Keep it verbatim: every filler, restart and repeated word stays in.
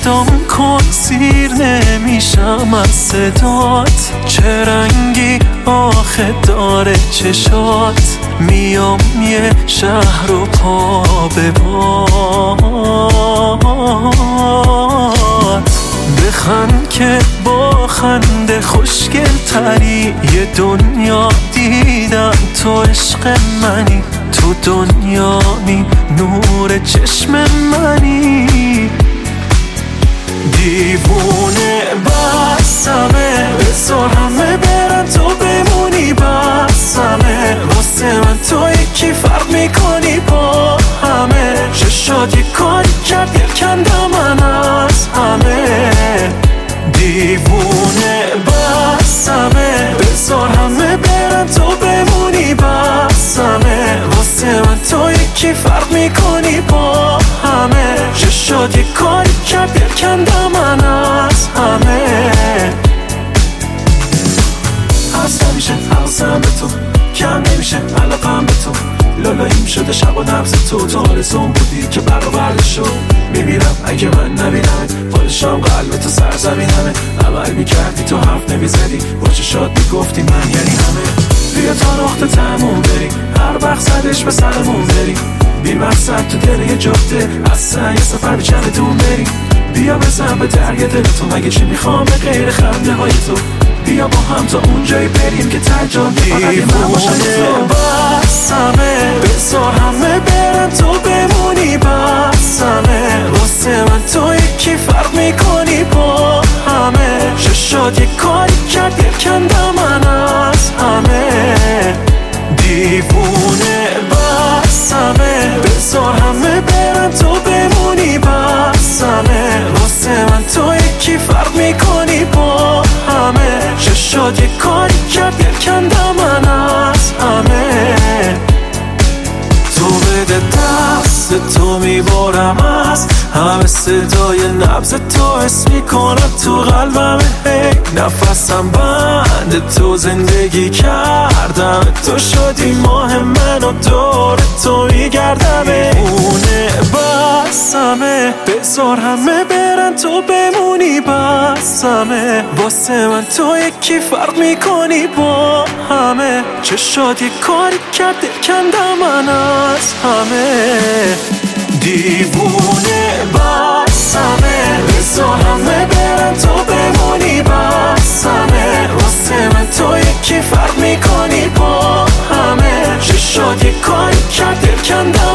صدام کن سیر نمیشم از صدات، چه رنگی آخه داره چشات، میام یه شهر و پا به پات، بخند که با خنده خوشگل تری، یه دنیا دیدم تو عشق منی، تو دنیایی نور چشم منی، دیوونه بسمه بذار همه برن تو بمونی بسمه، واسه من تو یکی فرق میکنی با همه، چشات یه کاری کرد یکندم من از همه، دیوونه بسمه بذار همه برن تو بمونی بسمه، واسه من تو یکی فرق میکنی با همه، چشات یه کاری کرد یکندم من از همه، هست نمیشه حواسم به تو، کم نمیشه علاقم به تو، لالاییم شده شب و نبض تو، تو آرزوم بودی که برآورده شد، میمیرم اگه من نبینمت، پادشام قلب تو سرزمینمه، عمل میکردی تو حرف نمیزدی، با چشات میگفتی من یعنی همه، بیا تا نقطه تموم بریم، هر وقت زدش به سرمون بریم، بی مقصد تو دل یه جفته، اصلا یه سفر به چندتون بریم، بیا بزن به دریا دل تو، مگه چی میخوام به غیر خنده های تو، بیا با هم تا اونجایی بریم که ترجام فقط یه من باشم تو، بسمه بذار همه برن تو بمونی بسمه، واسه من تو یکی فرق میکنی با همه، چشات یه کاری کرد یکندم من از همه، دیوونه بسمه بذار همه برن تو بمونی بسمه، واسه من تو یکی فرق میکنی با همه، چشات یه کاری کرد یکندم من از همه، تو بده دست تو میبارم از همه، صدای نبض تو حس میکنم تو قلبم، هی نفسم بند تو زندگی کردم، تو شدی ماه من و دور تو میگردم، اونه بسمه بذار همه برن تو بمونی بسمه، واسه من تو یکی فرق میکنی با همه، چشات یه کاری کرد کندم من از همه، دیوونه بسمه بذار همه برن تو بمونی بسمه، واسه من تو یکی فرق میکنی با همه، چشات یه کاری کرد کندم